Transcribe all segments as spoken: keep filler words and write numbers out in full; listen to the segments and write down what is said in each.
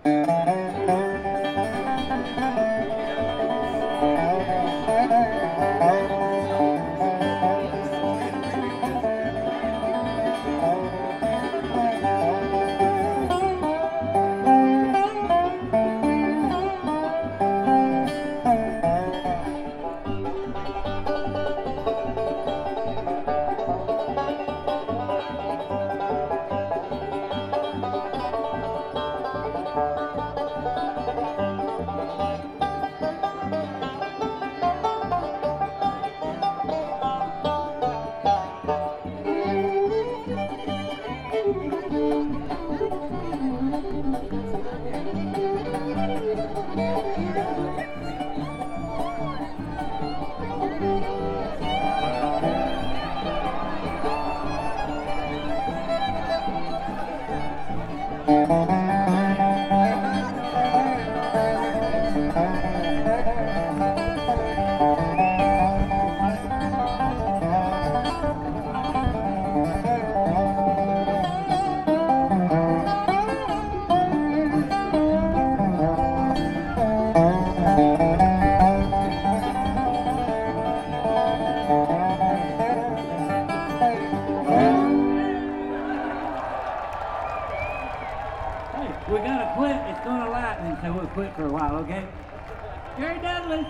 We gotta quit. It's gonna lighten, so we'll quit for a while, okay? Gary Dudley.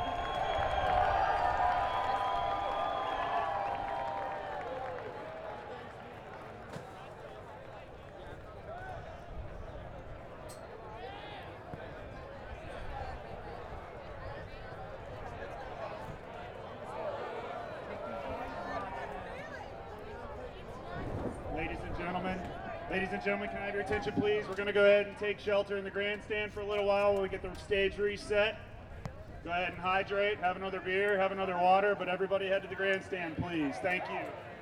Ladies and gentlemen, ladies and gentlemen, can I have your attention, please? We're going to go ahead and take shelter in the grandstand for a little while while we get the stage reset. Go ahead and hydrate, have another beer, have another water, but everybody head to the grandstand, please. Thank you.